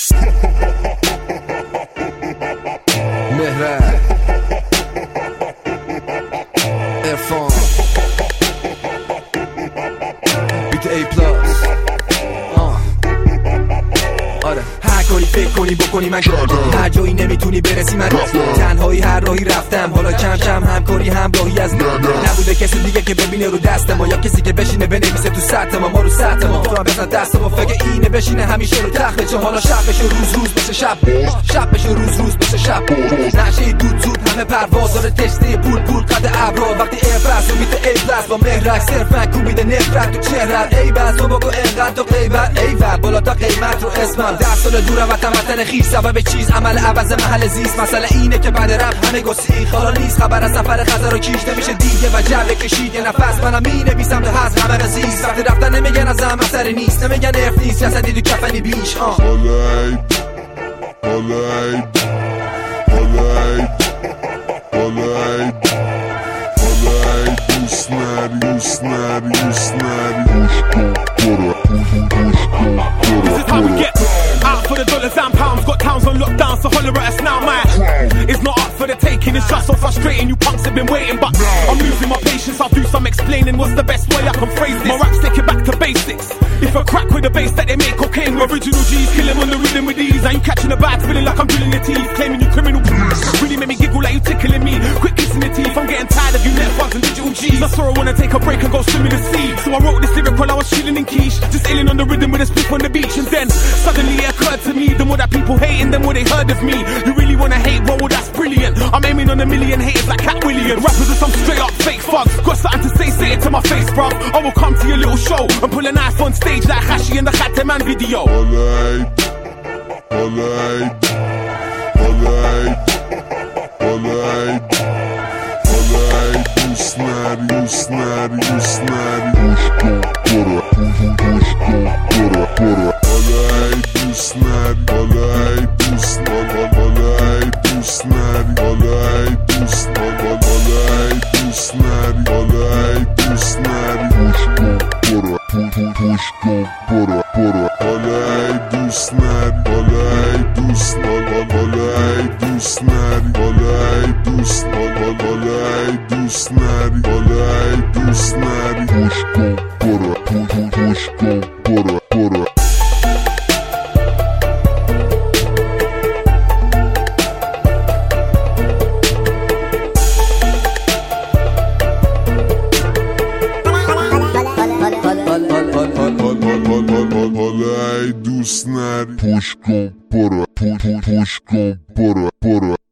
مهرب ارفان بیت ای پلاس آره هر کاری فکر کنی بکنی من کردم، هر جایی نمیتونی برسی من رفتم، تنهایی هر راهی رفتم، حالا کم کم همکاری همراهی از نبوده کسی دیگه که ببینه رو دست ما، یا کسی که بشینه بنویسه تو سطح ما رو سطح ما، تو هم بزن دست ما فکر اینه بشینه همیشه رو تخت بچه، حالا شب بشه روز بشه شب بشه روز بشه شب نشه دود زود همه پرواز داره تشته پول قد ابرا وقتی افرس رو میته ای پلاس با مهرک صرفا کوبیده نفرت تو چهرت ای بس تو بگو انقدر تو غیبت ای ور بالا تا قیمت رو اسمم 10 سال دورم وطن خیش سبب چیز عمل عوض محل زیست، مسئله اینه که بعد رپ همه گسیخ حالا نیست خبر از سفر خزر و کیش نمیشه دیگه و جبه کشید یه نفس منم مینویسم تو حز همه رزیز وقتی رفتن نمیگن ازم اثر نیست نمیگن اف نیست جسدی تو کفنی بیش This is how we get out for the dollars and pounds. Got towns on lockdown, so holler at us now, man. It's not up for the taking, it's just so frustrating. You punks have been waiting, but I'm losing my patience. I'll do some explaining. What's the best way I can phrase this? My raps take it back to basics. If a crack with the bass that they make cocaine with, original G's kill him on the rhythm with these. Are you catching the bag, feeling like I'm drilling your teeth, claiming you criminal please? Really make me giggle like you tickling me. Quick kissing your teeth, I'm getting tired of you netbugs and digital G's. I saw I wanna take a break and go swim in the sea, so I wrote this lyric while I was chilling in quiche, just ailing on the rhythm with a split on the beach. And then suddenly it occurred to me, the more that people hating, the more they heard of me. You really wanna hate, well that's brilliant. I'm aiming on a million haters like Cat Williams. Rappers are some straight up fake thugs. Got something to say it to my face, bruv. I will come to your little show and pull a knife on stage like Hashi in the Khateman video. Push go,